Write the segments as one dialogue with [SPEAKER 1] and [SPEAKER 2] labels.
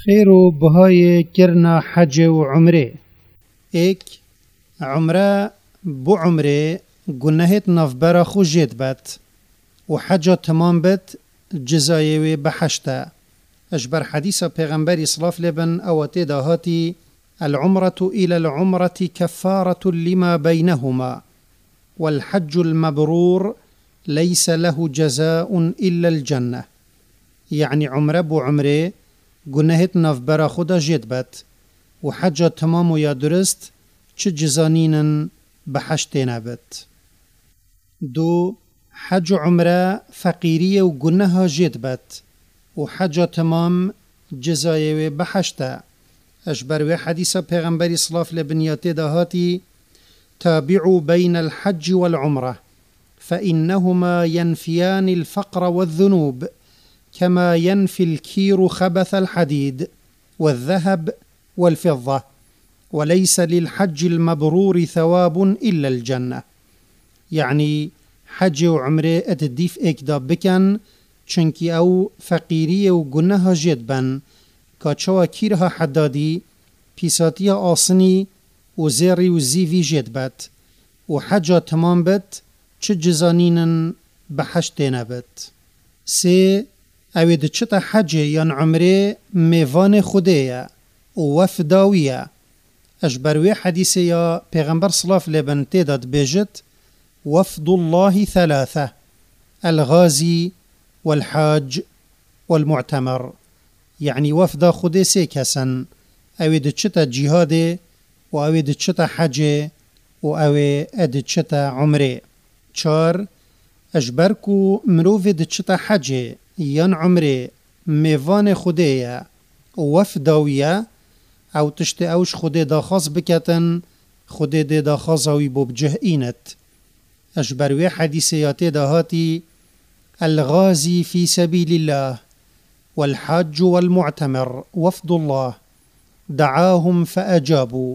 [SPEAKER 1] خير بهاي كرنا حج وعمره ايك عمره بو عمره گناهت نفبرا خو جيد بات وحجة تمام بت جزايوي بحشتا اجبر حديث پیغمبر صلاف لبن او تداهاتي العمرة إلى العمرة كفارة لما بينهما والحج المبرور ليس له جزاء إلا الجنة يعني عمره بو عمره گناهت نفبرا خدا جيد بات وحجة تمام يا درست چه جزانينن بحشتين بت دو حج عمره فقيرية وگناها جيد بات وحجة تمام جزايوي بحشتا أجبر و حديثة پیغمبر صلاف لبنياتي دهاتي تابعوا بين الحج والعمرة فإنهما ينفيان الفقر والذنوب كما ينفي الكير خبث الحديد والذهب والفضة وليس للحج المبرور ثواب إلا الجنة يعني حج وعمره اتديف اكدا بكن چنكي او فقيرية وگناها جد بن كاچوا كيرها حدادي بيساتيها آسني وزيري وزيفي جد بات وحجا تمام بت چه جزانينن بحشتين بت سي اوید چتا حج يان عمره ميوان خودية ووفداوية اجبروي حديثة يا پیغمبر صلاف لبن تداد بيجت وفد الله ثلاثة الغازي والحاج والمعتمر يعني وفد خودي سيكسن اوید چتا جهاد و اوید چتا حج و اوید چتا عمره چار اجبركو مروفد چتا حج يان عمره ميوان خودية وفداوية او تشت اوش خودي داخاص بكتن خودي دي داخاصاوي بوبجه اينت اجبروي حديثياتي دهاتي الغازي في سبيل الله والحاج والمعتمر وفد الله دعاهم فأجابوا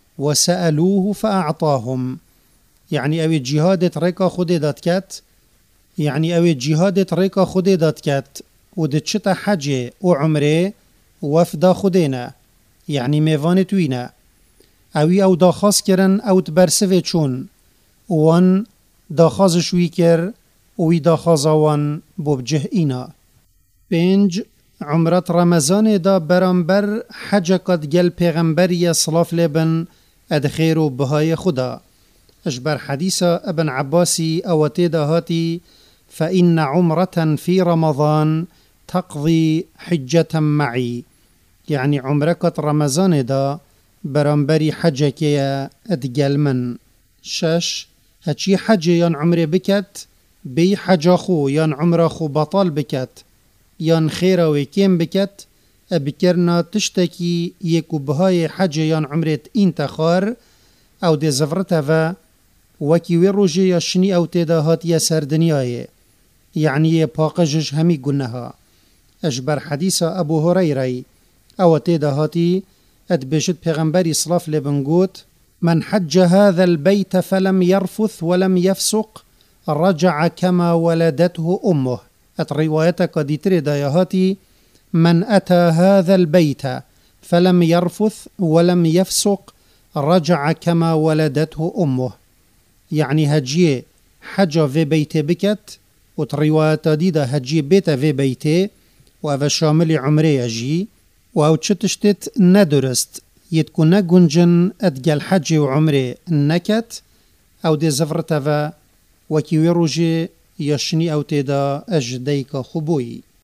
[SPEAKER 1] وسألوه فأعطاهم يعني اوي جهاد تريكا خودي دات كات يعني اوي جهاد تريكا خودي دات كات ودتشتا حج وعمره وفدا خودينا يعني ميوان توينا اوي او داخاص كرن او تبرسوه چون وان داخاز شوي كر وي داخازا وان بوبجه اينا پنج عمرت رمضان دا برانبر حج قد گل پیغمبری صلاف لبن ادخيرو بهاي خدا اجبر حديث ابن عباسي او تدهاتي فإن عمرة في رمضان تقضي حجة معي يعني عمركة رمضان دا برانبري حجك يا ادقل من شش هچي حج يان عمره بكت بي حج خو يان عمره خو بطال بكت يان خيره وكيم بكت ابكرنا تشتكي يكو بهاي حج يان عمره انتخار او دي زفرتها وكي ويروجي يشني او تداهات يسر دنياي يعني باقجج همي قنها اجبر حديث ابو هريري او تداهاتي ادبشت پیغمبري صلاف لبنقوت من حج هذا البيت فلم يرفث ولم يفسق رجع كما ولدته أمه الرواية ديتري دايهاتي من أتى هذا البيت فلم يرفث ولم يفسق رجع كما ولدته أمه يعني هجيه حج في بيت بكت والرواية ديدا هجيه بيت في بيته وهذا شامل عمري يجي وهو تشتت ندرست يتكون نجنجن ادقل حج وعمره نكت او دي زفرتها وكي ويروجي يشني او تيدا اجديك خبوي